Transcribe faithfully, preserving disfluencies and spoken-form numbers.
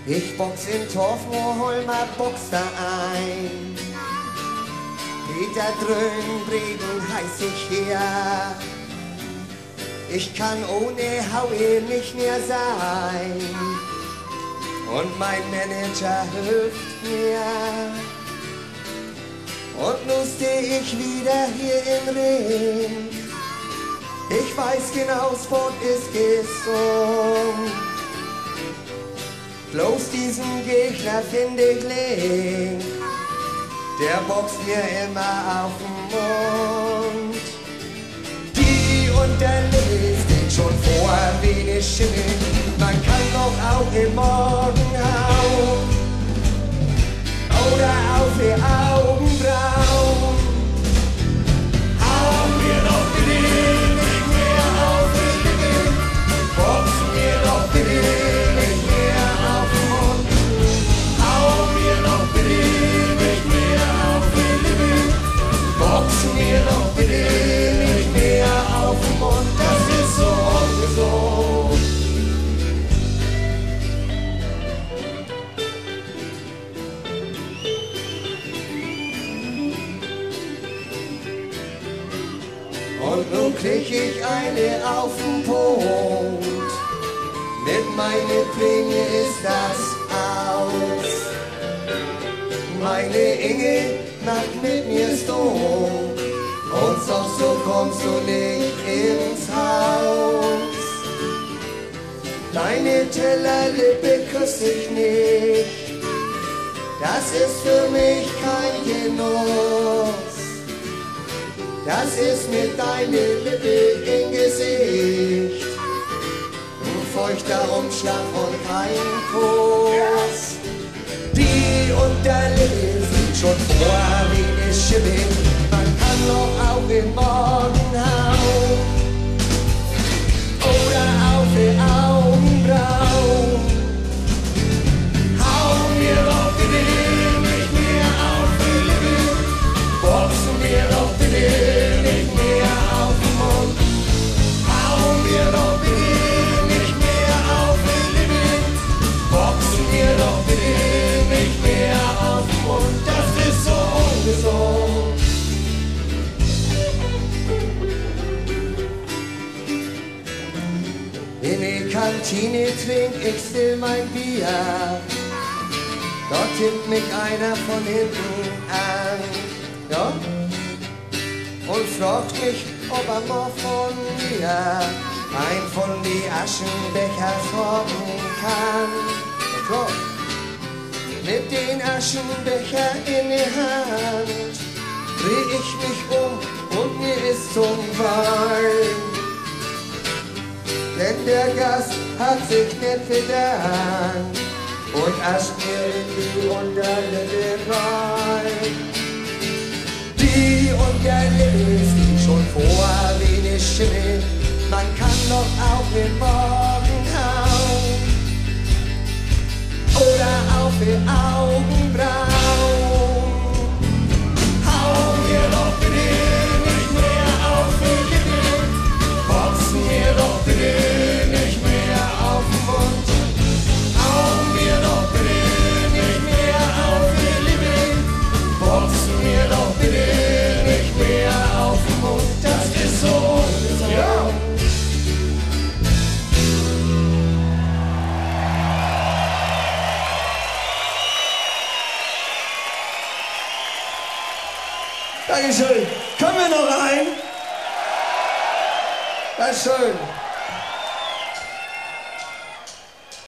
Ich box in Torfmoorholmer Boxverein. Peter Dröhnbreden heiß ich her. Ich kann ohne Howie nicht mehr sein. Und mein Manager hilft mir. Und nun steh ich wieder hier im Ring. Ich weiß genau, Sport ist gesund. Bloß diesen Gegner finde ich link. Der boxt mir immer auf den Mund. Die und der Lippe steht schon vor wie ne Schimmel. Man kann doch auch im Morgenhaut oder auf die Augenbrauen. Hau mir doch bitte nicht mehr auf die Lippe. Box mir doch bitte nicht mehr auf den Mund. Hau mir doch bitte nicht mehr auf die Lippe. Box mir doch bitte nicht mehr auf den Mund. Das ist so ungesund. Und nun krieg ich eine auf den Punkt. Mit meiner Prämie ist das aus. Meine Inge macht mit mir Stunk. Und doch so kommst du nicht ins Haus. Deine Tellerlippe küss ich nicht. Das ist für mich kein Genuss. Das ist mit deiner Lippe im Gesicht. Ein feuchter Umschlag und kein Kuss. Die und der Lippe sieht schon vor wie eine Schippe. Man kann doch auch im Morgenhaut oder auf die Augenbrauen. Hau mir doch bitte nicht mehr auf die Lippe. Box mir doch bitte nicht mehr auf den Mund. Hau mir doch bitte nicht mehr auf die Lippe. Box mir doch bitte nicht mehr auf den Mund. Das ist so ungesund. In die Kantine trink ich still mein Bier. Dort tippt mich einer von hinten an. Ja? Und fragt mich, ob er mal von mir ein von die Aschenbecher sorgen kann. Ja, klar. Mit den Aschenbecher in der Hand dreh ich mich um und mir ist zum Wein. Denn der Gast hat sich nicht bedankt und ascht mir in die Unterlippe rein. Die und der Lippe sieht schon vor wie ne Schimmel. Man kann doch auch im Morgenhaut oder auf die Augenbrauen. Hau mir doch bitte nicht mehr auf die Lippe. Box mir doch bitte nicht mehr auf den Mund. Hau mir doch bitte nicht mehr auf die Lippe. Box mir doch bitte nicht mehr auf den Mund. Das ist so ungesund. Ja. Dankeschön. Können wir noch rein? Das ist schön.